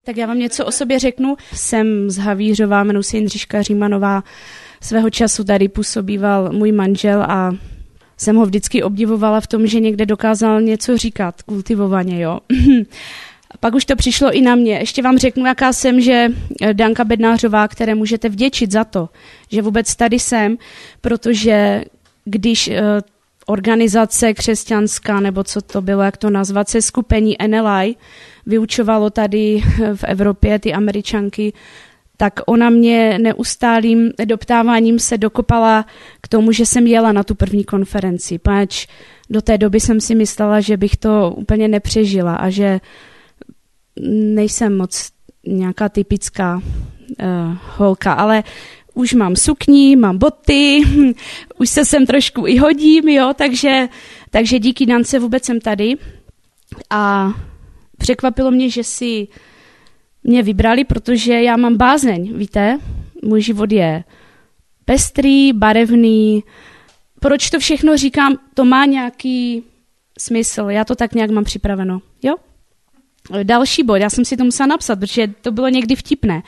Tak já vám něco o sobě řeknu. Jsem z Havířova, jmenuji se Jindřiška Římanová. Svého času tady působíval můj manžel a jsem ho vždycky obdivovala v tom, že někde dokázal něco říkat kultivovaně, jo. A pak už to přišlo i na mě. Ještě vám řeknu, jaká jsem, že Danka Bednářová, které můžete vděčit za to, že vůbec tady jsem, protože když organizace křesťanská, nebo co to bylo, jak to nazvat, se skupení NLI vyučovalo tady v Evropě ty Američanky, tak ona mě neustálým doptáváním se dokopala k tomu, že jsem jela na tu první konferenci, pač do té doby jsem si myslela, že bych to úplně nepřežila a že nejsem moc nějaká typická holka, ale už mám sukni, mám boty, už se sem trošku i hodím, jo, takže díky Dance vůbec jsem tady a překvapilo mě, že si mě vybrali, protože já mám bázeň, víte, můj život je pestrý, barevný, proč to všechno říkám, to má nějaký smysl, já to tak nějak mám připraveno, jo? Další bod, já jsem si to musela napsat, protože to bylo někdy vtipné.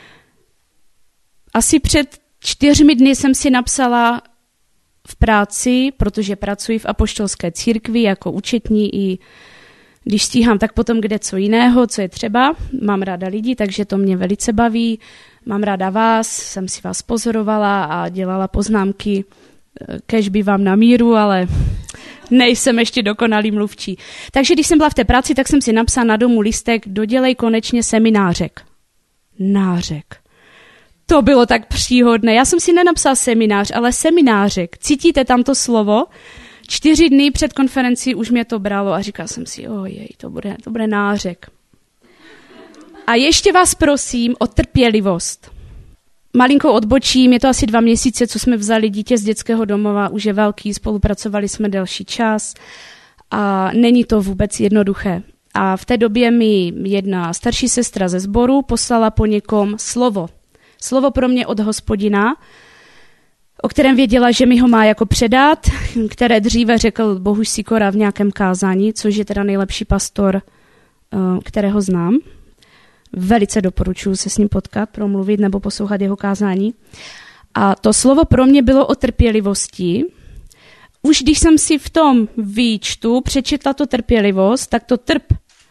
Asi před 4 dny jsem si napsala v práci, protože pracuji v apoštolské církvi jako účetní i když stíhám, tak potom kde co jiného, co je třeba. Mám ráda lidi, takže to mě velice baví. Mám ráda vás, jsem si vás pozorovala a dělala poznámky, kéž by vám na míru, ale nejsem ještě dokonalý mluvčí. Takže když jsem byla v té práci, tak jsem si napsala na domu listek, dodělej konečně seminářek. Nářek. To bylo tak příhodné. Já jsem si nenapsala seminář, ale seminářek. Cítíte tam to slovo? 4 dny před konferencí už mě to bralo a říkala jsem si, ojej, to bude nářek. A ještě vás prosím o trpělivost. Malinkou odbočím, je to asi 2 měsíce, co jsme vzali dítě z dětského domova, už je velký, spolupracovali jsme delší čas a není to vůbec jednoduché. A v té době mi jedna starší sestra ze sboru poslala po někom slovo. Slovo pro mě od Hospodina, o kterém věděla, že mi ho má jako předat, které dříve řekl Bohuž Sikora v nějakém kázání, což je teda nejlepší pastor, kterého znám. Velice doporučuji se s ním potkat, promluvit nebo poslouchat jeho kázání. A to slovo pro mě bylo o trpělivosti. Už když jsem si v tom výčtu přečetla to trpělivost, tak to trp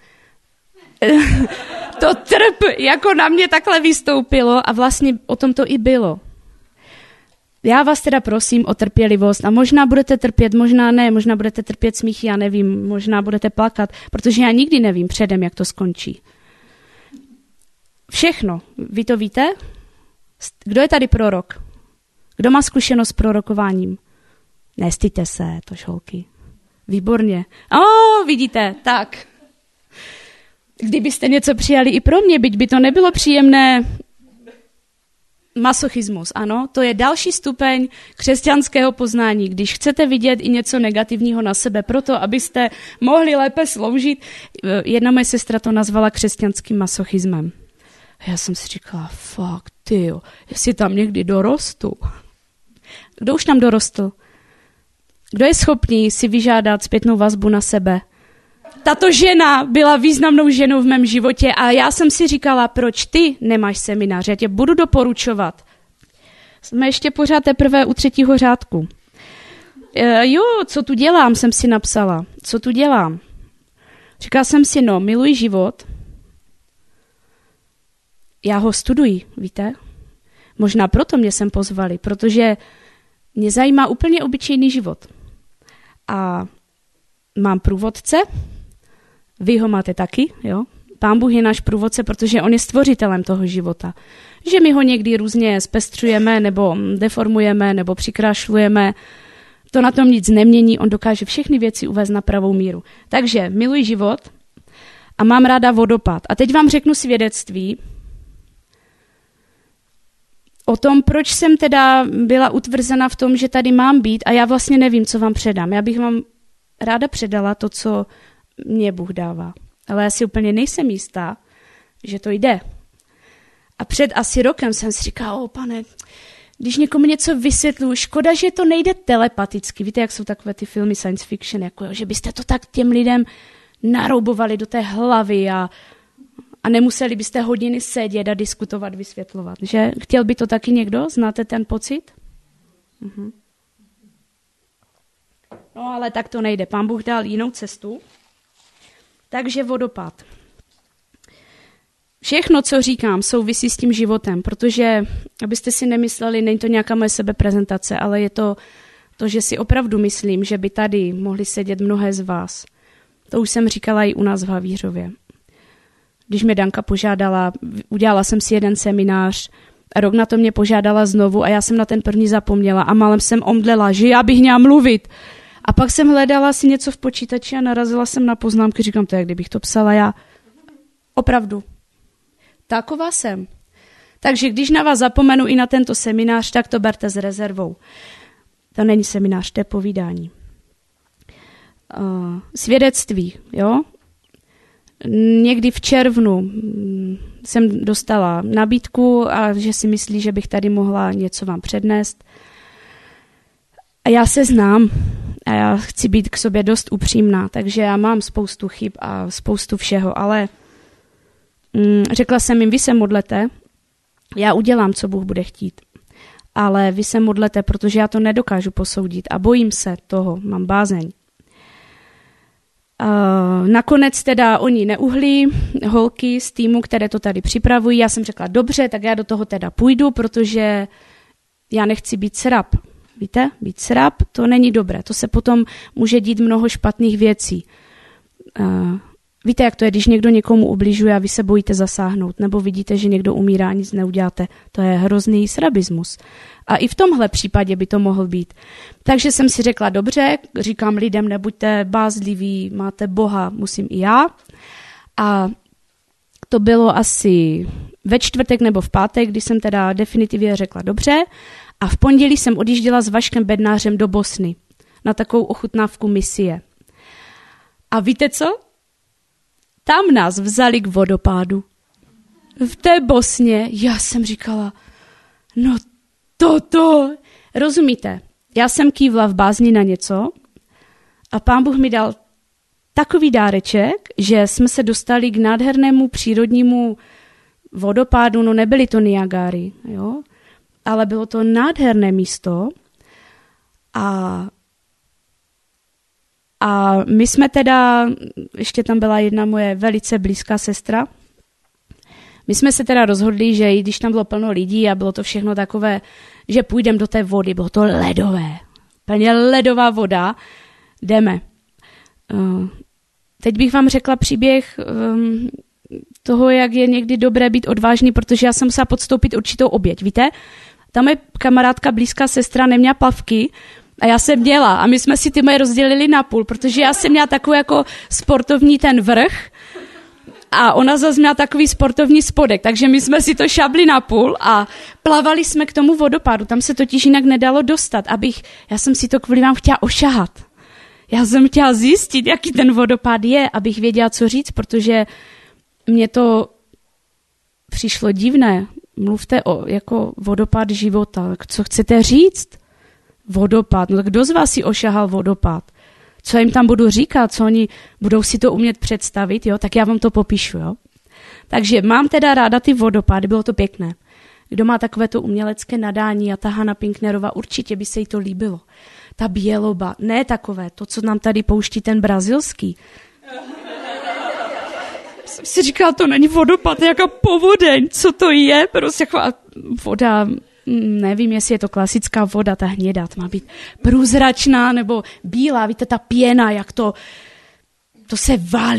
jako na mě takhle vystoupilo a vlastně o tom to i bylo. Já vás teda prosím o trpělivost a možná budete trpět, možná ne, možná budete trpět smíchy, já nevím, možná budete plakat, protože já nikdy nevím předem, jak to skončí. Všechno, vy to víte? Kdo je tady prorok? Kdo má zkušenost s prorokováním? Nestyďte se, tož holky. Výborně. Vidíte, tak. Kdybyste něco přijali i pro mě, byť by to nebylo příjemné, masochismus, ano, to je další stupeň křesťanského poznání, když chcete vidět i něco negativního na sebe, proto abyste mohli lépe sloužit. Jedna moje sestra to nazvala křesťanským masochismem. A já jsem si říkala, fakt, tyjo, jestli tam někdy dorostu. Kdo už tam dorostl? Kdo je schopný si vyžádat zpětnou vazbu na sebe? Tato žena byla významnou ženou v mém životě a já jsem si říkala, proč ty nemáš seminář, já tě budu doporučovat. Jsme ještě pořád teprve u 3. řádku. Co tu dělám, jsem si napsala. Co tu dělám? Říkala jsem si, miluji život. Já ho studuji, víte? Možná proto mě sem pozvali, protože mě zajímá úplně obyčejný život. A mám průvodce, vy ho máte taky, jo? Pán Bůh je náš průvodce, protože on je stvořitelem toho života. Že my ho někdy různě zpestřujeme, nebo deformujeme, nebo přikrášlujeme, to na tom nic nemění, on dokáže všechny věci uvést na pravou míru. Takže miluji život a mám ráda vodopád. A teď vám řeknu svědectví o tom, proč jsem teda byla utvrzena v tom, že tady mám být a já vlastně nevím, co vám předám. Já bych vám ráda předala to, co mě Bůh dává. Ale já si úplně nejsem jistá, že to jde. A před asi rokem jsem si říkala, pane, když někomu něco vysvětluju, škoda, že to nejde telepaticky. Víte, jak jsou takové ty filmy science fiction, jako, že byste to tak těm lidem naroubovali do té hlavy a A nemuseli byste hodiny sedět a diskutovat, vysvětlovat, že? Chtěl by to taky někdo? Znáte ten pocit? No ale tak to nejde. Pán Bůh dal jinou cestu. Takže vodopád. Všechno, co říkám, souvisí s tím životem, protože, abyste si nemysleli, není to nějaká moje sebeprezentace, ale je to, že si opravdu myslím, že by tady mohli sedět mnohé z vás. To už jsem říkala i u nás v Havířově. Když mě Danka požádala, udělala jsem si jeden seminář, a rok na to mě požádala znovu a já jsem na ten první zapomněla a málem jsem omdlela, že já bych měla mluvit. A pak jsem hledala si něco v počítači a narazila jsem na poznámky, říkám, to je, kdybych to psala já. Opravdu. Taková jsem. Takže když na vás zapomenu i na tento seminář, tak to berte s rezervou. To není seminář, to je povídání. Svědectví, jo? Někdy v červnu jsem dostala nabídku a že si myslí, že bych tady mohla něco vám přednést. A já se znám a já chci být k sobě dost upřímná, takže já mám spoustu chyb a spoustu všeho, ale řekla jsem jim, vy se modlete, já udělám, co Bůh bude chtít. Ale vy se modlete, protože já to nedokážu posoudit a bojím se toho, mám bázeň. Nakonec teda oni neuhlí, holky z týmu, které to tady připravují. Já jsem řekla, dobře, tak já do toho teda půjdu, protože já nechci být srab. Víte, být srab, to není dobré. To se potom může dít mnoho špatných věcí. Víte, jak to je, když někdo někomu ubližuje a vy se bojíte zasáhnout, nebo vidíte, že někdo umírá a nic neuděláte. To je hrozný srabismus. A i v tomhle případě by to mohl být. Takže jsem si řekla, dobře, říkám lidem, nebuďte bázliví, máte Boha, musím i já. A to bylo asi ve čtvrtek nebo v pátek, kdy jsem teda definitivně řekla dobře. A v pondělí jsem odjížděla s Vaškem Bednářem do Bosny na takovou ochutnávku misie. A víte co? Tam nás vzali k vodopádu. V té Bosně, já jsem říkala, no toto, rozumíte, já jsem kývla v bázni na něco a Pán Bůh mi dal takový dáreček, že jsme se dostali k nádhernému přírodnímu vodopádu, no nebyly to Niagary, jo, ale bylo to nádherné místo a my jsme teda, ještě tam byla jedna moje velice blízká sestra, my jsme se teda rozhodli, že i když tam bylo plno lidí a bylo to všechno takové, že půjdeme do té vody, bylo to ledové, plně ledová voda, jdeme. Teď bych vám řekla příběh toho, jak je někdy dobré být odvážný, protože já jsem musela podstoupit určitou oběť, víte? Ta moje kamarádka, blízká sestra neměla plavky a já jsem měla a my jsme si ty moje rozdělili na půl, protože já jsem měla takový jako sportovní ten vrch a ona zase měla takový sportovní spodek, takže my jsme si to šabli na půl a plavali jsme k tomu vodopádu, tam se totiž jinak nedalo dostat, já jsem si to kvůli vám chtěla ošahat. Já jsem chtěla zjistit, jaký ten vodopád je, abych věděla, co říct, protože mně to přišlo divné. Mluvte o jako vodopád života. Co chcete říct? Vodopád. No tak kdo z vás si ošahal vodopád? Co jim tam budu říkat? Co oni budou si to umět představit? Jo? Tak já vám to popíšu. Jo? Takže mám teda ráda ty vodopády, bylo to pěkné. Kdo má takovéto umělecké nadání a ta Hana Pinknerová, určitě by se jí to líbilo. Ta běloba, ne takové, to, co nám tady pouští ten brazilský. Jsem si říkala, to není vodopád, jaká povodeň, co to je? Prostě taková voda, nevím, jestli je to klasická voda, ta hnědá, to má být průzračná nebo bílá, víte, ta pěna, jak to se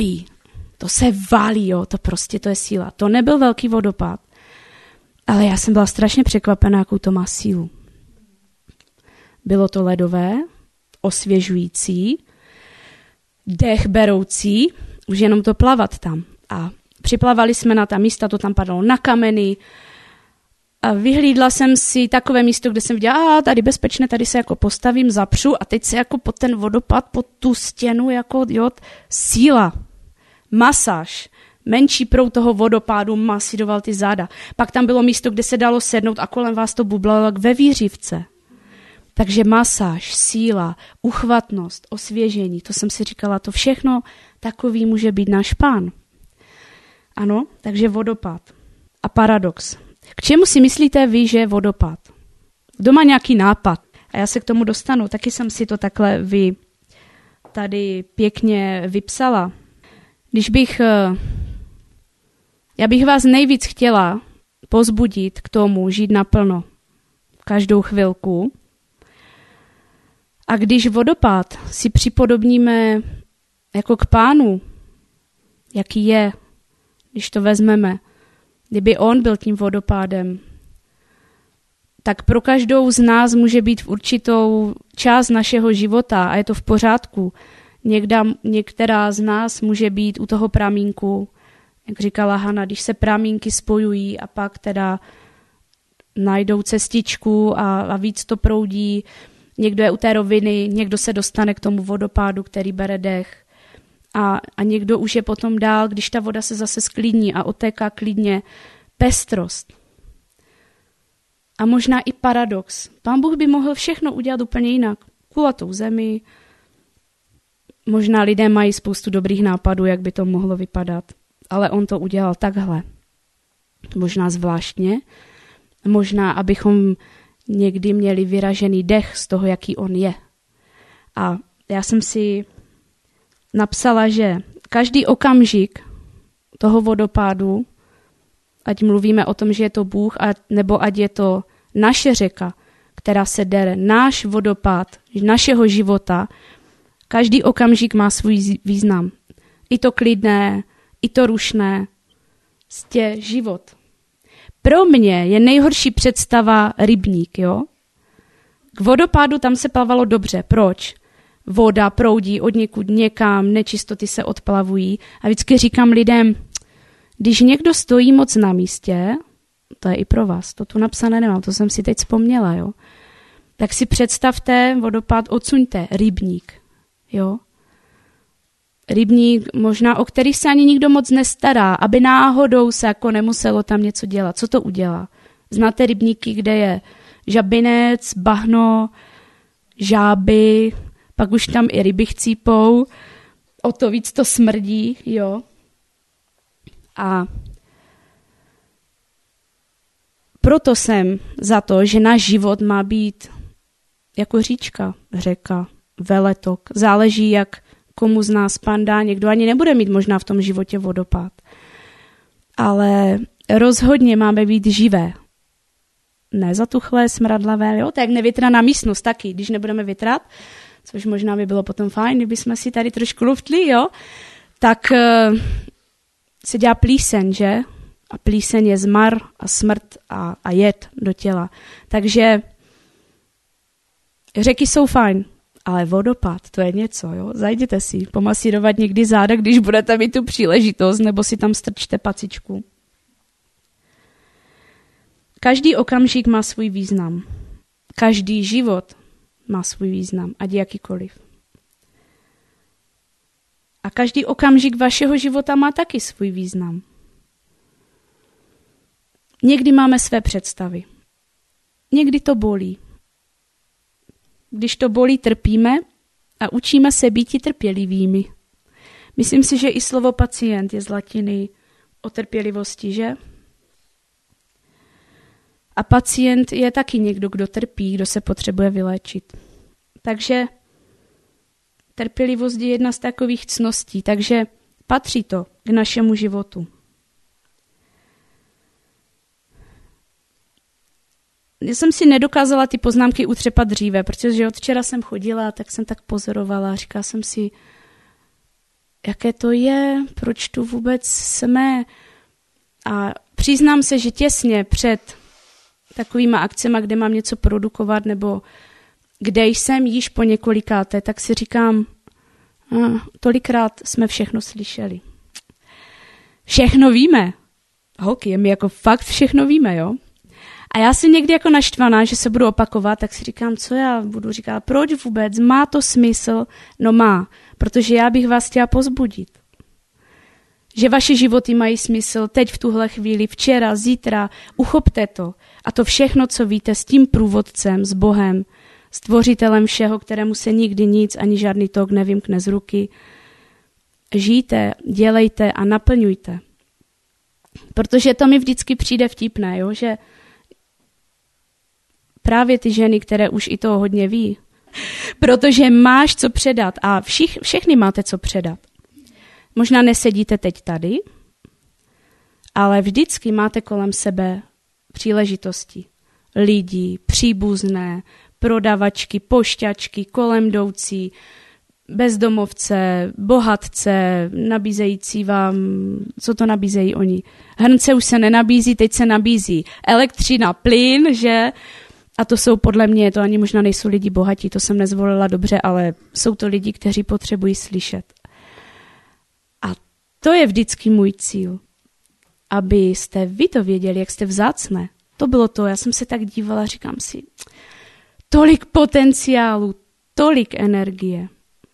valí, jo, to prostě, to je síla. To nebyl velký vodopád, ale já jsem byla strašně překvapená, jakou to má sílu. Bylo to ledové, osvěžující, dech beroucí, už jenom to plavat tam. A připlavali jsme na ta místa, to tam padalo na kameny. A vyhlídla jsem si takové místo, kde jsem viděla, tady bezpečné, tady se jako postavím, zapřu a teď se jako pod ten vodopád, pod tu stěnu, jako síla, masáž, menší proud toho vodopádu masíroval ty záda. Pak tam bylo místo, kde se dalo sednout a kolem vás to bublalo jak ve výřivce. Takže masáž, síla, uchvatnost, osvěžení, to jsem si říkala, to všechno takový může být náš Pán. Ano, takže vodopád. A paradox. K čemu si myslíte vy, že je vodopád? Kdo má nějaký nápad? A já se k tomu dostanu. Taky jsem si to takhle tady pěkně vypsala. Já bych vás nejvíc chtěla pozbudit k tomu žít naplno každou chvilku. A když vodopád si připodobníme jako k Pánu, jaký je, když to vezmeme, kdyby on byl tím vodopádem, tak pro každou z nás může být v určitou část našeho života a je to v pořádku. Některá z nás může být u toho pramínku, jak říkala Hana, když se pramínky spojují a pak teda najdou cestičku a víc to proudí. Někdo je u té roviny, někdo se dostane k tomu vodopádu, který bere dech. A někdo už je potom dál, když ta voda se zase sklidní a otéká klidně, pestrost. A možná i paradox. Pán Bůh by mohl všechno udělat úplně jinak. Kulatou zemi. Možná lidé mají spoustu dobrých nápadů, jak by to mohlo vypadat. Ale on to udělal takhle. Možná zvláštně. Možná, abychom někdy měli vyražený dech z toho, jaký on je. A já jsem si napsala, že každý okamžik toho vodopádu, ať mluvíme o tom, že je to Bůh, nebo ať je to naše řeka, která se dere, náš vodopád, našeho života, každý okamžik má svůj význam. I to klidné, i to rušné, život. Pro mě je nejhorší představa rybník, jo? K vodopádu tam se plavalo dobře. Proč? Voda proudí od někud někam, nečistoty se odplavují. A vždycky říkám lidem, když někdo stojí moc na místě, to je i pro vás, to tu napsané nemám, to jsem si teď vzpomněla, jo? Tak si představte vodopád, odsuňte rybník, jo? Rybník možná, o který se ani nikdo moc nestará, aby náhodou se jako nemuselo tam něco dělat. Co to udělá? Znáte rybníky, kde je žabinec, bahno, žáby, pak už tam i ryby chcípou, o to víc to smrdí, jo. A proto jsem za to, že náš život má být jako říčka, řeka, veletok. Záleží, jak komu z nás Pán dá, někdo ani nebude mít možná v tom životě vodopád. Ale rozhodně máme být živé. Ne zatuchlé, smradlavé, jo? Tak nevytraná místnost taky, když nebudeme vytrat, což možná by bylo potom fajn, kdyby jsme si tady trošku luftli, jo? Tak se dělá plíseň, že? A plíseň je zmar a smrt a jed do těla. Takže řeky jsou fajn, ale vodopád, to je něco, jo? Zajděte si pomasírovat někdy záda, když budete mít tu příležitost, nebo si tam strčte pacičku. Každý okamžik má svůj význam. Každý život má svůj význam, ať jakýkoliv. A každý okamžik vašeho života má taky svůj význam. Někdy máme své představy. Někdy to bolí. Když to bolí, trpíme a učíme se býti trpělivými. Myslím si, že i slovo pacient je z latiny o trpělivosti, že? A pacient je taky někdo, kdo trpí, kdo se potřebuje vyléčit. Takže trpělivost je jedna z takových cností, takže patří to k našemu životu. Já jsem si nedokázala ty poznámky utřepat dříve, protože od včera jsem chodila, tak jsem tak pozorovala, říkala jsem si, jaké to je, proč tu vůbec jsme. A přiznám se, že těsně před takovýma akcema, kde mám něco produkovat, nebo kde jsem již po několikáté, tak si říkám, tolikrát jsme všechno slyšeli. Všechno víme. Holky, my jako fakt všechno víme, jo? A já jsem někdy jako naštvaná, že se budu opakovat, tak si říkám, co já budu říkat, proč vůbec, má to smysl? No má, protože já bych vás chtěla pozbudit. Že vaše životy mají smysl teď v tuhle chvíli, včera, zítra, uchopte to. A to všechno, co víte, s tím průvodcem, s Bohem, stvořitelem všeho, kterému se nikdy nic, ani žádný tok nevymkne z ruky. Žijte, dělejte a naplňujte. Protože to mi vždycky přijde vtipné, jo? Že právě ty ženy, které už i toho hodně ví, protože máš co předat a všechny máte co předat. Možná nesedíte teď tady, ale vždycky máte kolem sebe příležitosti. Lidi, příbuzné, prodavačky, pošťačky, kolem jdoucí, bezdomovce, bohatce, nabízející vám, co to nabízejí oni. Hrnce už se nenabízí, teď se nabízí elektřina, plyn, že? A to jsou podle mě, to ani možná nejsou lidi bohatí, to jsem nezvolila dobře, ale jsou to lidi, kteří potřebují slyšet. A to je vždycky můj cíl, abyste vy to věděli, jak jste vzácné. To bylo to, já jsem se tak dívala, říkám si, tolik potenciálu, tolik energie.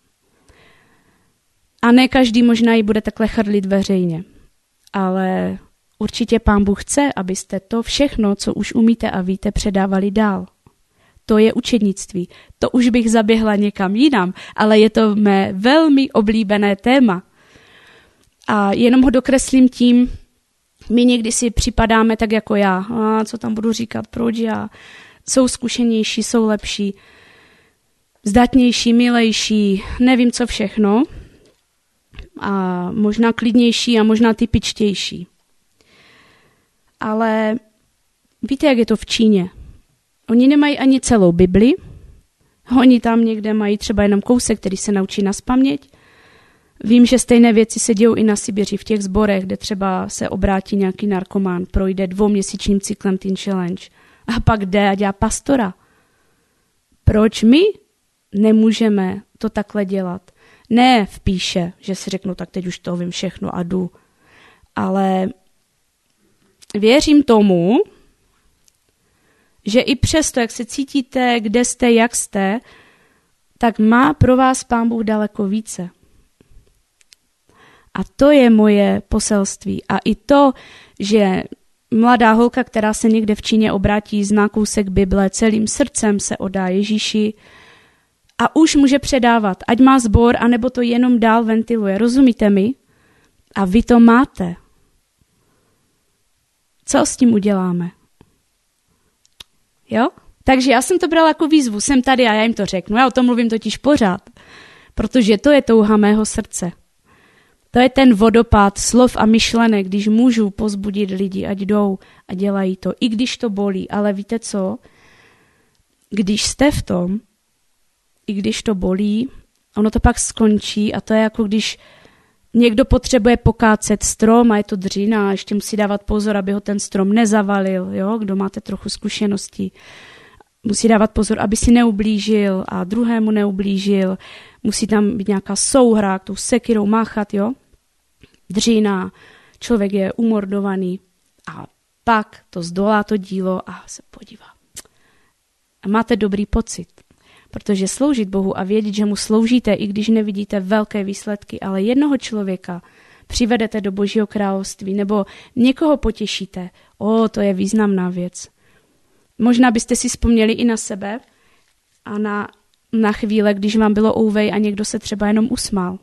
A ne každý možná ji bude takhle chrlit veřejně, ale určitě Pán Bůh chce, abyste to všechno, co už umíte a víte, předávali dál. To je učednictví. To už bych zaběhla někam jinam, ale je to mé velmi oblíbené téma. A jenom ho dokreslím tím, my někdy si připadáme tak jako já. A co tam budu říkat, proč já? Jsou zkušenější, jsou lepší, zdatnější, milejší, nevím co všechno. A možná klidnější a možná typičtější. Ale víte, jak je to v Číně? Oni nemají ani celou Bibli, oni tam někde mají třeba jenom kousek, který se naučí nazpaměť. Vím, že stejné věci se dějou i na Sibiři v těch sborech, kde třeba se obrátí nějaký narkomán, projde 2měsíčním cyklem Teen Challenge a pak jde a dělá pastora. Proč my nemůžeme to takhle dělat? Ne v píše, že si řeknu, tak teď už to vím všechno a jdu. Ale věřím tomu, že i přesto, jak se cítíte, kde jste, jak jste, tak má pro vás Pán Bůh daleko více. A to je moje poselství. A i to, že mladá holka, která se někde v Číně obrátí, zná kousek Bible, celým srdcem se oddá Ježíši a už může předávat, ať má sbor, anebo to jenom dál ventiluje. Rozumíte mi? A vy to máte. Co s tím uděláme? Jo? Takže já jsem to brala jako výzvu. Jsem tady a já jim to řeknu. Já o tom mluvím totiž pořád. Protože to je touha mého srdce. To je ten vodopád slov a myšlenek, když můžu pozbudit lidi, ať jdou a dělají to. I když to bolí. Ale víte co? Když jste v tom, i když to bolí, ono to pak skončí a to je jako když někdo potřebuje pokácet strom a je to dřina a ještě musí dávat pozor, aby ho ten strom nezavalil, jo? Kdo máte trochu zkušeností. Musí dávat pozor, aby si neublížil a druhému neublížil. Musí tam být nějaká souhra, tou sekirou máchat, jo? Dřina, člověk je umordovaný a pak to zdolá to dílo a se podívá. A máte dobrý pocit. Protože sloužit Bohu a vědět, že mu sloužíte, i když nevidíte velké výsledky, ale jednoho člověka přivedete do Božího království nebo někoho potěšíte, to je významná věc. Možná byste si vzpomněli i na sebe a na chvíle, když vám bylo ouvej a někdo se třeba jenom usmál.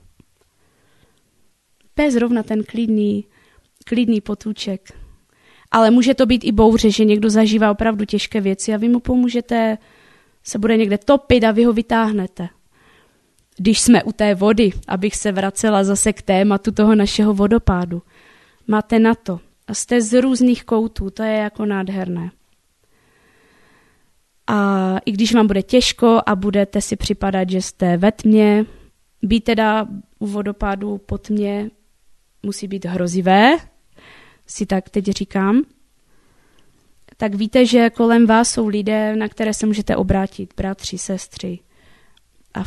To je zrovna ten klidný potůček. Ale může to být i bouře, že někdo zažívá opravdu těžké věci a vy mu pomůžete, se bude někde topit a vy ho vytáhnete. Když jsme u té vody, abych se vracela zase k tématu toho našeho vodopádu. Máte na to. A jste z různých koutů, to je jako nádherné. A i když vám bude těžko a budete si připadat, že jste ve tmě, být teda u vodopádu po tmě musí být hrozivé, si tak teď říkám, tak víte, že kolem vás jsou lidé, na které se můžete obrátit, bratři, sestry. A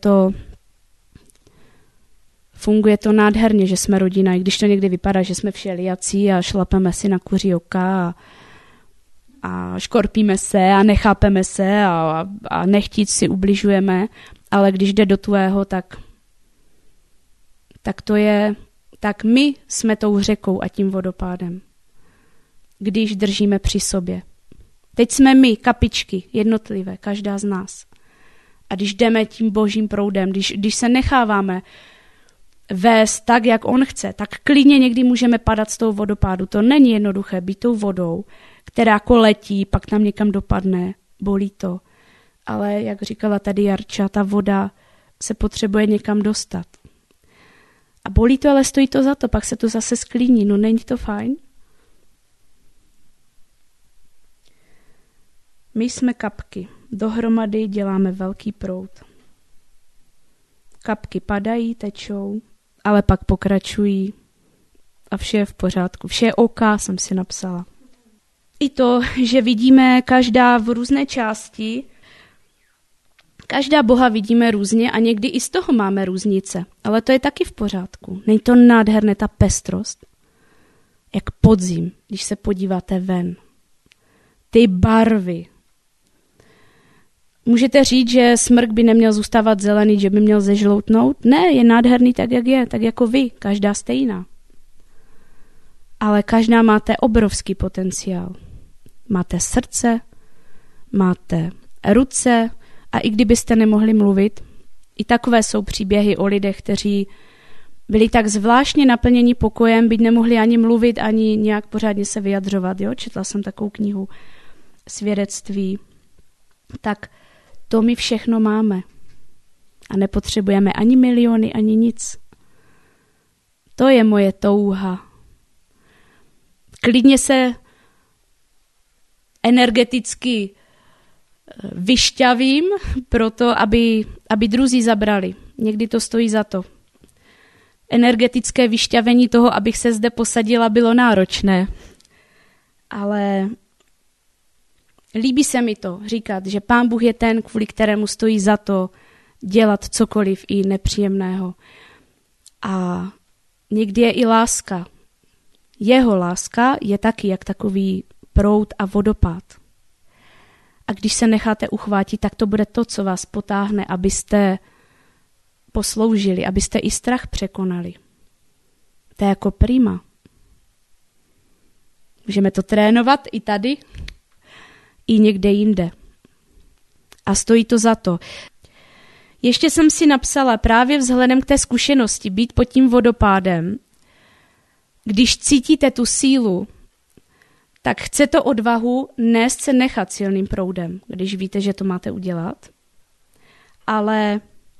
funguje to nádherně, že jsme rodina, i když to někdy vypadá, že jsme všelijací a šlapeme si na kuří oka a škorpíme se a nechápeme se a nechtít si ubližujeme, ale když jde do tvého, tak my jsme tou řekou a tím vodopádem. Když držíme při sobě. Teď jsme my, kapičky, jednotlivé, každá z nás. A když jdeme tím božím proudem, když se necháváme vést tak, jak on chce, tak klidně někdy můžeme padat z toho vodopádu. To není jednoduché být tou vodou, která jako letí, pak tam někam dopadne, bolí to. Ale jak říkala tady Jarča, ta voda se potřebuje někam dostat. A bolí to, ale stojí to za to, pak se to zase sklíní. No není to fajn? My jsme kapky. Dohromady děláme velký proud. Kapky padají, tečou, ale pak pokračují a vše je v pořádku. Vše je OK, jsem si napsala. I to, že vidíme každá v různé části, každá boha vidíme různě a někdy i z toho máme různice. Ale to je taky v pořádku. Není to nádherné, ta pestrost? Jak podzim, když se podíváte ven. Ty barvy. Můžete říct, že smrk by neměl zůstávat zelený, že by měl zežloutnout? Ne, je nádherný tak, jak je, tak jako vy, každá stejná. Ale každá máte obrovský potenciál. Máte srdce, máte ruce a i kdybyste nemohli mluvit, i takové jsou příběhy o lidech, kteří byli tak zvláštně naplněni pokojem, byť nemohli ani mluvit, ani nějak pořádně se vyjadřovat. Jo? Četla jsem takovou knihu svědectví. Tak to my všechno máme. A nepotřebujeme ani miliony, ani nic. To je moje touha. Klidně se energeticky vyšťavím proto, aby druzí zabrali. Někdy to stojí za to. Energetické vyšťavení toho, abych se zde posadila, bylo náročné. Ale líbí se mi to říkat, že Pán Bůh je ten, kvůli kterému stojí za to dělat cokoliv i nepříjemného. A někdy je i láska. Jeho láska je taky jak takový proud a vodopád. A když se necháte uchvátit, tak to bude to, co vás potáhne, abyste posloužili, abyste i strach překonali. To je jako prima. Můžeme to trénovat i tady, i někde jinde. A stojí to za to. Ještě jsem si napsala právě vzhledem k té zkušenosti být pod tím vodopádem, když cítíte tu sílu, tak chce to odvahu nést se nechat silným proudem, když víte, že to máte udělat. Ale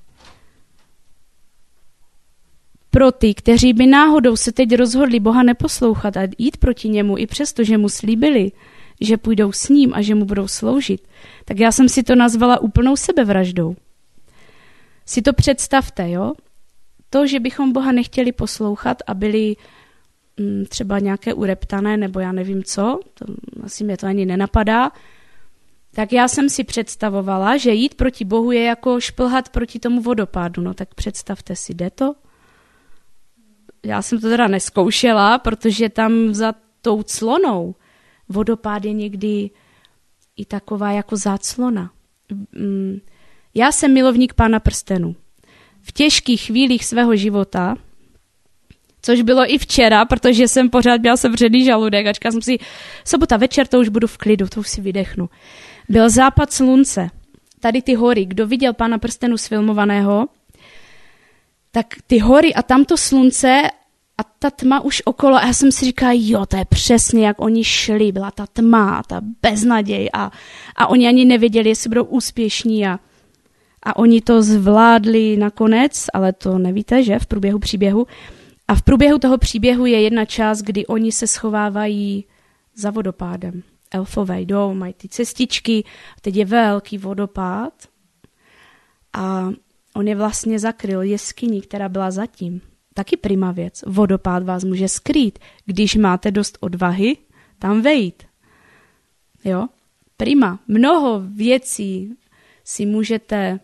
pro ty, kteří by náhodou se teď rozhodli Boha neposlouchat a jít proti němu, i přesto, že mu slíbili, že půjdou s ním a že mu budou sloužit, tak já jsem si to nazvala úplnou sebevraždou. Si to představte, jo? To, že bychom Boha nechtěli poslouchat a byli třeba nějaké ureptané, nebo já nevím co, to asi mě to ani nenapadá, tak já jsem si představovala, že jít proti Bohu je jako šplhat proti tomu vodopádu. No tak představte si, jde to? Já jsem to teda neskoušela, protože tam za tou clonou vodopád je někdy i taková jako záclona. Já jsem milovník Pána prstenů. V těžkých chvílích svého života, což bylo i včera, protože jsem pořád měla sevřený žaludek a říkala jsem si, sobota večer, to už budu v klidu, to už si vydechnu. Byl západ slunce, tady ty hory, kdo viděl Pána prstenů sfilmovaného, tak ty hory a tamto slunce a ta tma už okolo a já jsem si říkala, jo, to je přesně, jak oni šli, byla ta tma, ta beznaděj a oni ani nevěděli, jestli budou úspěšní a oni to zvládli nakonec, ale to nevíte, že, v průběhu příběhu. A v průběhu toho příběhu je jedna část, kdy oni se schovávají za vodopádem. Elfové jdou, mají ty cestičky, teď je velký vodopád a on je vlastně zakryl jeskyní, která byla zatím. Taky prima věc. Vodopád vás může skrýt, když máte dost odvahy tam vejít. Jo? Prima. Mnoho věcí si můžete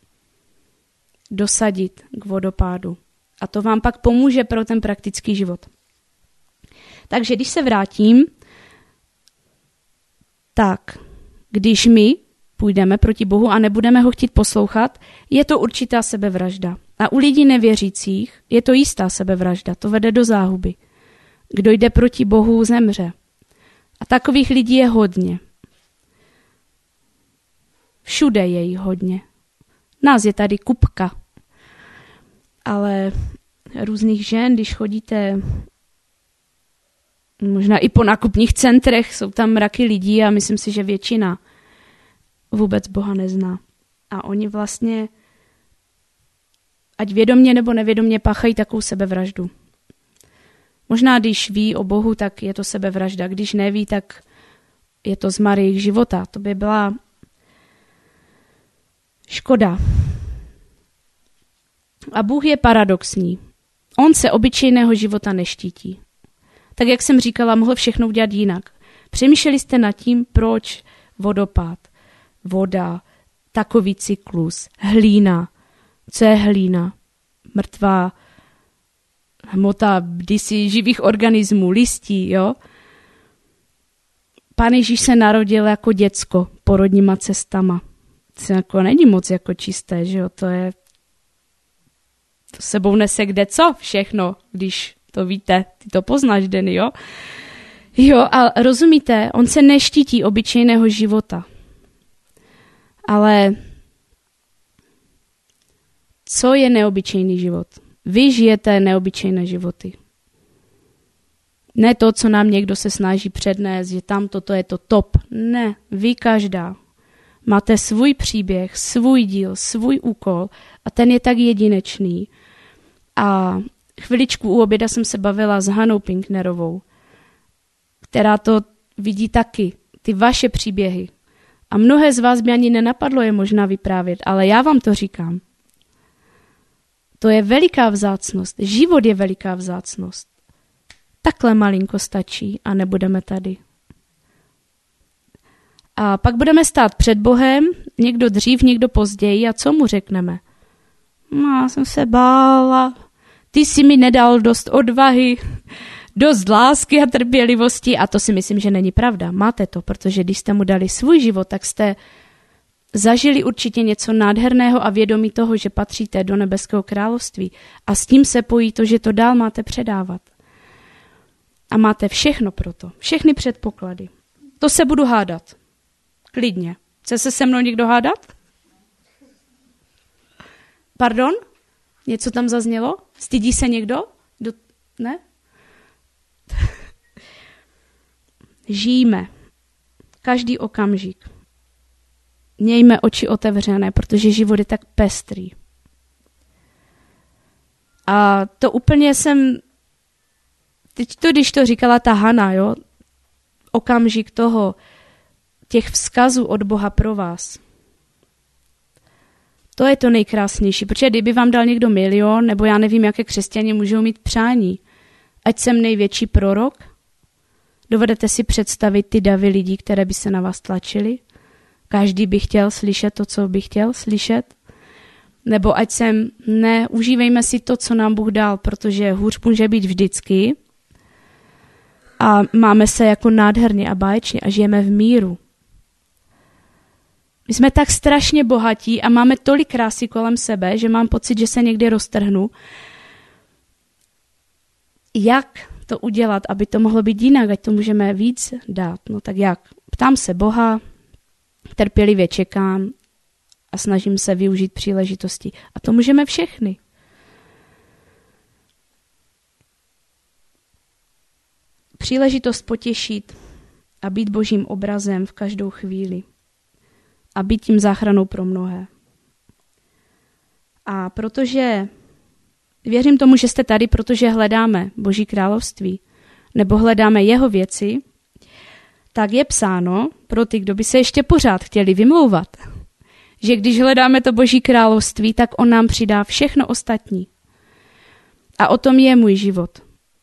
dosadit k vodopádu. A to vám pak pomůže pro ten praktický život. Takže když se vrátím, tak když my půjdeme proti Bohu a nebudeme ho chtít poslouchat, je to určitá sebevražda. A u lidí nevěřících je to jistá sebevražda, to vede do záhuby. Kdo jde proti Bohu, zemře. A takových lidí je hodně. Všude je jich hodně. Nás je tady kupka. Ale různých žen, když chodíte možná i po nákupních centrech, jsou tam mraky lidí a myslím si, že většina vůbec Boha nezná. A oni vlastně, ať vědomě nebo nevědomě, páchají takovou sebevraždu. Možná když ví o Bohu, tak je to sebevražda. Když neví, tak je to zmar jejich života. To by byla škoda. A Bůh je paradoxní. On se obyčejného života neštítí. Tak jak jsem říkala, mohl všechno udělat jinak. Přemýšleli jste nad tím, proč vodopád, voda, takový cyklus, hlína. Co je hlína? Mrtvá hmota kdysi živých organismů, listí, jo? Pán Ježíš se narodil jako děcko porodníma cestama. To jako není moc jako čisté, že jo? To sebou nese kde co všechno, když to víte, ty to poznáš, Denny, jo? Jo, a rozumíte, on se neštítí obyčejného života. Ale co je neobyčejný život? Vy žijete neobyčejné životy. Ne to, co nám někdo se snaží přednést, že tam toto je to top. Ne, vy každá máte svůj příběh, svůj díl, svůj úkol a ten je tak jedinečný. A chviličku u oběda jsem se bavila s Hanou Pinknerovou, která to vidí taky, ty vaše příběhy. A mnohé z vás by ani nenapadlo je možná vyprávět, ale já vám to říkám. To je veliká vzácnost. Život je veliká vzácnost. Takhle malinko stačí a nebudeme tady. A pak budeme stát před Bohem, někdo dřív, někdo později a co mu řekneme? Já jsem se bála, ty jsi mi nedal dost odvahy, dost lásky a trpělivosti a to si myslím, že není pravda. Máte to, protože když jste mu dali svůj život, tak jste zažili určitě něco nádherného a vědomí toho, že patříte do nebeského království. A s tím se pojí to, že to dál máte předávat. A máte všechno pro to. Všechny předpoklady. To se budu hádat. Klidně. Chce se mnou někdo hádat? Pardon? Něco tam zaznělo? Stydí se někdo? Ne? Žijíme. Každý okamžik. Mějme oči otevřené, protože život je tak pestrý. A to úplně jsem, teď to, když to říkala ta Hana, jo, okamžik toho, těch vzkazů od Boha pro vás. To je to nejkrásnější, protože kdyby vám dal někdo 1 000 000, nebo já nevím, jaké křesťané můžou mít přání, ať jsem největší prorok, dovedete si představit ty davy lidí, které by se na vás tlačily? Každý by chtěl slyšet to, co by chtěl slyšet? Nebo ať jsem, ne, užívejme si to, co nám Bůh dal, protože hůř může být vždycky a máme se jako nádherně a báječně a žijeme v míru. My jsme tak strašně bohatí a máme tolik krásy kolem sebe, že mám pocit, že se někdy roztrhnu. Jak to udělat, aby to mohlo být jinak, ať to můžeme víc dát? No tak jak? Ptám se Boha, trpělivě čekám a snažím se využít příležitosti. A to můžeme všechny. Příležitost potěšit a být Božím obrazem v každou chvíli. A být tím záchranou pro mnohé. A protože věřím tomu, že jste tady, protože hledáme Boží království nebo hledáme jeho věci, tak je psáno pro ty, kdo by se ještě pořád chtěli vymlouvat, že když hledáme to Boží království, tak on nám přidá všechno ostatní. A o tom je můj život.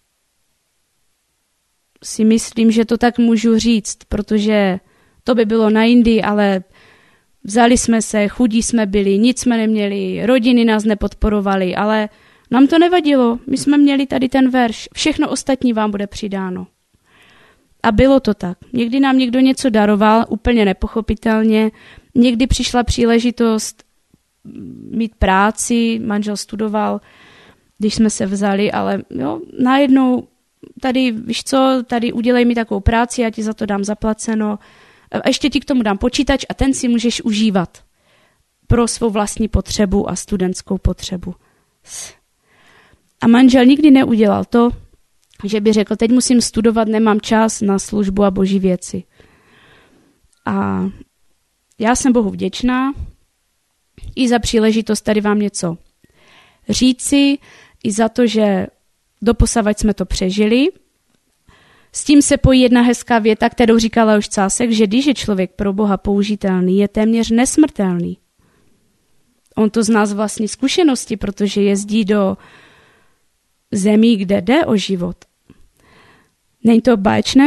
Si myslím, že to tak můžu říct, protože to by bylo na jindy, ale vzali jsme se, chudí jsme byli, nic jsme neměli, rodiny nás nepodporovaly, ale nám to nevadilo. My jsme měli tady ten verš, všechno ostatní vám bude přidáno. A bylo to tak. Někdy nám někdo něco daroval, úplně nepochopitelně. Někdy přišla příležitost mít práci, manžel studoval, když jsme se vzali, ale jo, najednou tady, víš co, tady udělej mi takovou práci, já ti za to dám zaplaceno. A ještě ti k tomu dám počítač a ten si můžeš užívat pro svou vlastní potřebu a studentskou potřebu. A manžel nikdy neudělal to, že by řekl, teď musím studovat, nemám čas na službu a boží věci. A já jsem Bohu vděčná i za příležitost tady vám něco říci, i za to, že doposavad jsme to přežili. S tím se pojí jedna hezká věta, kterou říkala Leoš Cásek, že když je člověk pro Boha použitelný, je téměř nesmrtelný. On to zná z vlastní zkušenosti, protože jezdí do zemí, kde jde o život. Není to báječné?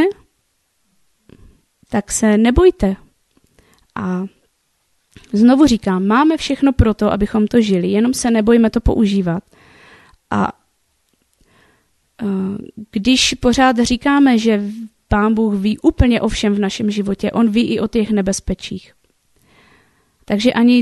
Tak se nebojte. A znovu říkám, máme všechno pro to, abychom to žili, jenom se nebojme to používat. A když pořád říkáme, že Pán Bůh ví úplně o všem v našem životě, on ví i o těch nebezpečích. Takže ani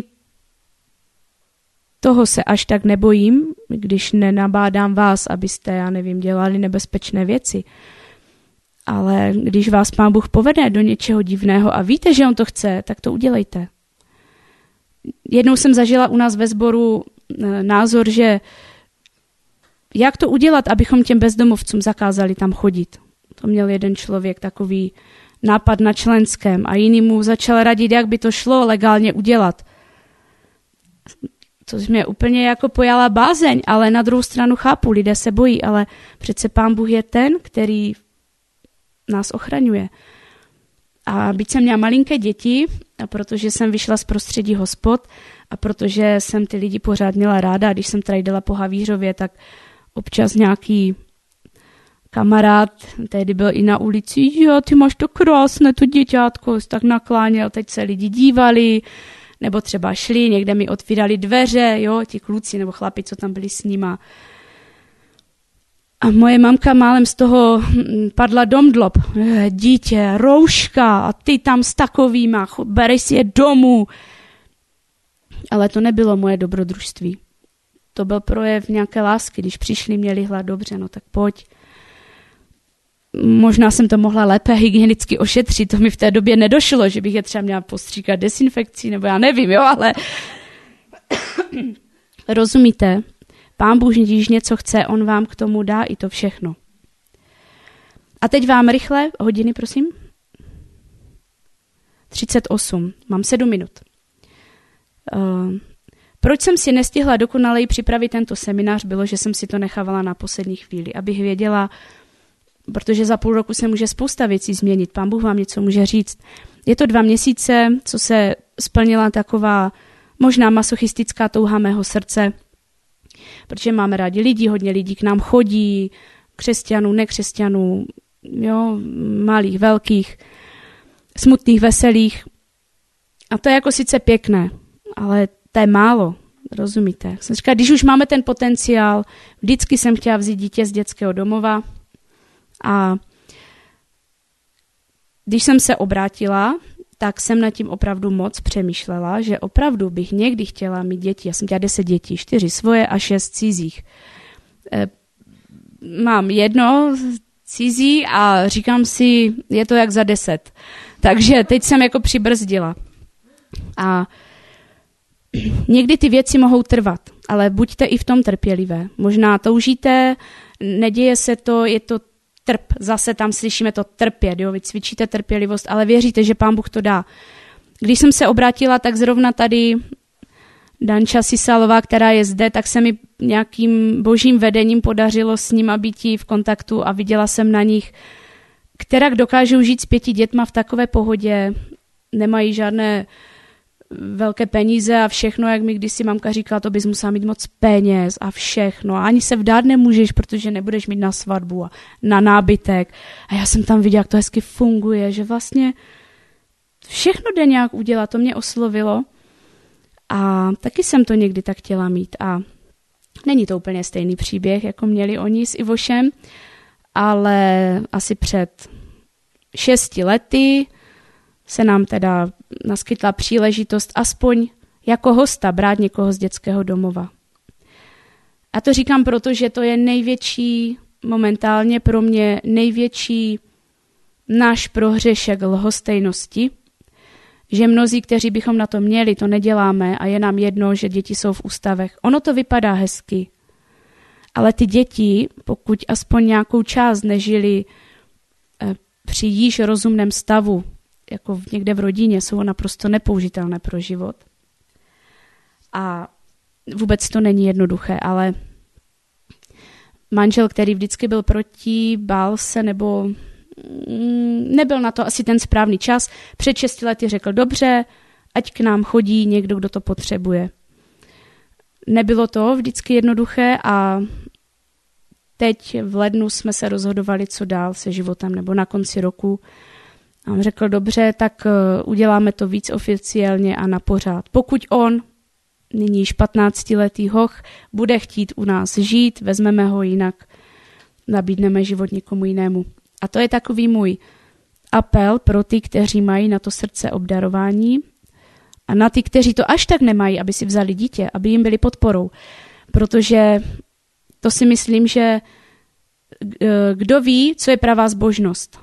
toho se až tak nebojím, když nenabádám vás, abyste, dělali nebezpečné věci. Ale když vás Pán Bůh povede do něčeho divného a víte, že on to chce, tak to udělejte. Jednou jsem zažila u nás ve sboru názor, že jak to udělat, abychom těm bezdomovcům zakázali tam chodit. To měl jeden člověk takový nápad na členském a jiný mu začal radit, jak by to šlo legálně udělat. To mě úplně jako pojala bázeň, ale na druhou stranu chápu, lidé se bojí, ale přece Pán Bůh je ten, který nás ochraňuje. A byť jsem měla malinké děti, a protože jsem vyšla z prostředí hospod a protože jsem ty lidi pořád měla ráda, a když jsem tady jela po Havířově, tak občas nějaký kamarád, tehdy byl i na ulici, jo, ty máš to krásné, to děťátko, tak nakláněl, teď se lidi dívali, nebo třeba šli, někde mi otvírali dveře, jo, ti kluci nebo chlapi, co tam byli s nima. A moje mamka málem z toho padla domdlob. Dítě, rouška a ty tam s takovýma, bereš si je domů. Ale to nebylo moje dobrodružství. To byl projev nějaké lásky. Když přišli, měli hlad, dobře, no tak pojď. Možná jsem to mohla lépe hygienicky ošetřit, to mi v té době nedošlo, že bych je třeba měla postříkat dezinfekcí, nebo já nevím, jo, ale rozumíte, Pán Bůh, když něco chce, on vám k tomu dá i to všechno. A teď vám rychle, hodiny, prosím. 38, mám 7 minut. Proč jsem si nestihla dokonaleji připravit tento seminář, bylo, že jsem si to nechávala na poslední chvíli, abych věděla, protože za půl roku se může spousta věcí změnit. Pán Bůh vám něco může říct. Je to 2 měsíce, co se splnila taková možná masochistická touha mého srdce, protože máme rádi lidi, hodně lidí k nám chodí, křesťanů, nekřesťanů, jo, malých, velkých, smutných, veselých. A to je jako sice pěkné, ale to je málo, rozumíte? Jsem říkala, když už máme ten potenciál, vždycky jsem chtěla vzít dítě z dětského domova a když jsem se obrátila, tak jsem nad tím opravdu moc přemýšlela, že opravdu bych někdy chtěla mít děti. Já jsem měla 10 dětí, 4 svoje a 6 cizích. Mám 1 cizí a říkám si, je to jak za 10. Takže teď jsem jako přibrzdila. A někdy ty věci mohou trvat, ale buďte i v tom trpělivé. Možná toužíte, neděje se to, je to trp. Zase tam slyšíme to trpět, jo? Vy cvičíte trpělivost, ale věříte, že Pán Bůh to dá. Když jsem se obrátila, tak zrovna tady Danča Sisalová, která je zde, tak se mi nějakým božím vedením podařilo s nima být v kontaktu a viděla jsem na nich, kterak dokážou žít s 5 dětma v takové pohodě, nemají žádné velké peníze a všechno, jak mi kdysi mamka říkala, to bys musela mít moc peněz a všechno. A ani se vdát nemůžeš, protože nebudeš mít na svatbu a na nábytek. A já jsem tam viděla, jak to hezky funguje, že vlastně všechno jde nějak udělat. To mě oslovilo a taky jsem to někdy tak chtěla mít. A není to úplně stejný příběh, jako měli oni s Ivošem, ale asi před 6 lety se nám teda naskytla příležitost aspoň jako hosta brát někoho z dětského domova. A to říkám proto, že to je největší, momentálně pro mě největší náš prohřešek lhostejnosti, že mnozí, kteří bychom na to měli, to neděláme a je nám jedno, že děti jsou v ústavech. Ono to vypadá hezky, Ale ty děti, pokud aspoň nějakou část nežili při již rozumném stavu, jako někde v rodině, jsou naprosto nepoužitelné pro život. A vůbec to není jednoduché, ale manžel, který vždycky byl proti, bál se nebo nebyl na to asi ten správný čas, před 6 lety řekl, dobře, ať k nám chodí někdo, kdo to potřebuje. Nebylo to vždycky jednoduché a teď v lednu jsme se rozhodovali, co dál se životem, nebo na konci roku. A on řekl, dobře, tak uděláme to víc oficiálně a na pořád. Pokud on, nyní již 15letý hoch, bude chtít u nás žít, vezmeme ho jinak, nabídneme život někomu jinému. A to je takový můj apel pro ty, kteří mají na to srdce obdarování a na ty, kteří to až tak nemají, aby si vzali dítě, aby jim byli podporou. Protože to si myslím, že kdo ví, co je pravá zbožnost.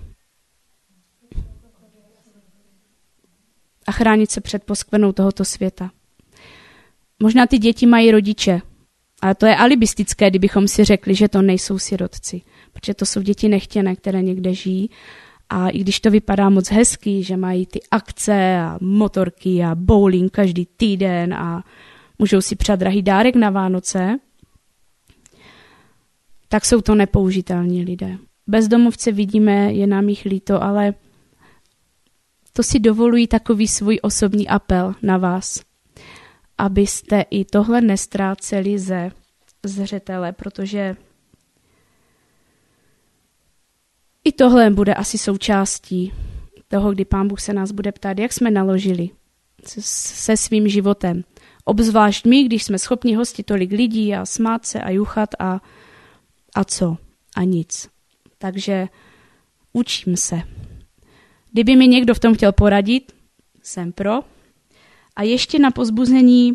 A chránit se před poskvrnou tohoto světa. Možná ty děti mají rodiče, ale to je alibistické, kdybychom si řekli, že to nejsou sirotci. Protože to jsou děti nechtěné, které někde žijí. A i když to vypadá moc hezky, že mají ty akce a motorky a bowling každý týden a můžou si přát drahý dárek na Vánoce, tak jsou to nepoužitelní lidé. Bezdomovce vidíme, je nám jich líto, ale to si dovolují takový svůj osobní apel na vás, abyste i tohle nestráceli ze zřetele, protože i tohle bude asi součástí toho, kdy Pán Bůh se nás bude ptát, jak jsme naložili se svým životem. Obzvlášť my, když jsme schopni hostit tolik lidí a smát se a juchat a co? A nic. Takže učím se. Kdyby mi někdo v tom chtěl poradit, jsem pro. A ještě na povzbuzení,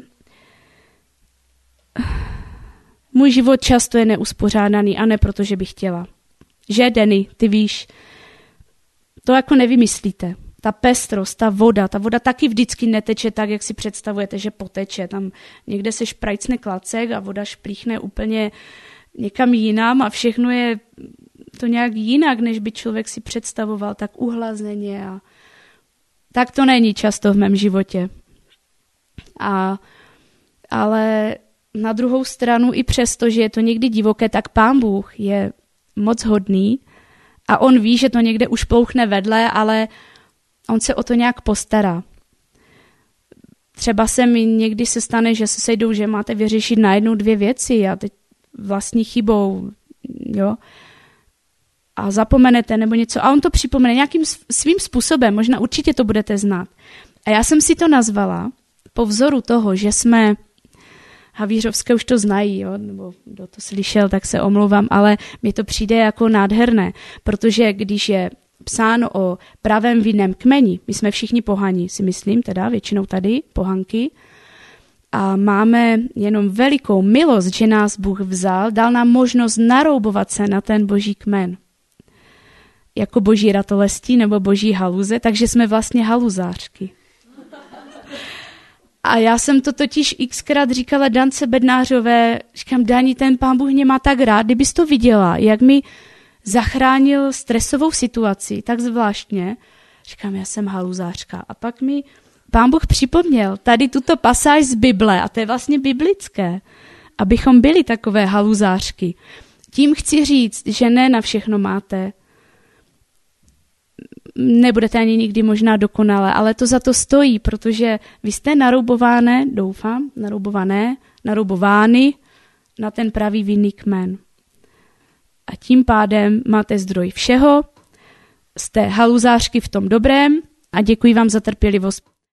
můj život často je neuspořádaný a ne proto, že bych chtěla. Že, Denny, ty víš, to jako nevymyslíte. Ta pestrost, ta voda taky vždycky neteče tak, jak si představujete, že poteče. Tam někde se šprajcne klacek a voda šplíchne úplně někam jinam a všechno je to nějak jinak, než by člověk si představoval, tak uhlazeně. A tak to není často v mém životě. Ale na druhou stranu i přesto, že je to někdy divoké, tak Pán Bůh je moc hodný a on ví, že to někde už plouchne vedle, ale on se o to nějak postará. Třeba někdy se stane, že se sejdou, že máte vyřešit najednou 2 věci a teď vlastní chybou, jo, a zapomenete nebo něco a on to připomene nějakým svým způsobem, možná určitě to budete znát. A já jsem si to nazvala po vzoru toho, že jsme Havířovské už to znají, jo? Nebo kdo to slyšel, tak se omlouvám, ale mi to přijde jako nádherné, protože když je psáno o pravém vinném kmeni, my jsme všichni pohani, si myslím, teda většinou tady, pohanky, a máme jenom velikou milost, že nás Bůh vzal, dal nám možnost naroubovat se na ten boží kmen. Jako boží ratolestí nebo boží haluze, takže jsme vlastně haluzářky. A já jsem to totiž xkrát říkala Dance Bednářové, říkám, Dani, ten Pán Bůh mě má tak rád, kdybys to viděla, jak mi zachránil stresovou situaci, tak zvláštně. Říkám, já jsem haluzářka. A pak mi Pán Bůh připomněl tady tuto pasáž z Bible, a to je vlastně biblické, abychom byli takové haluzářky. Tím chci říct, že ne na všechno máte, nebudete ani nikdy možná dokonale, ale to za to stojí, protože vy jste naroubované, doufám, naroubovány na ten pravý vinný kmen. A tím pádem máte zdroj všeho, jste haluzářky v tom dobrém a děkuji vám za trpělivost.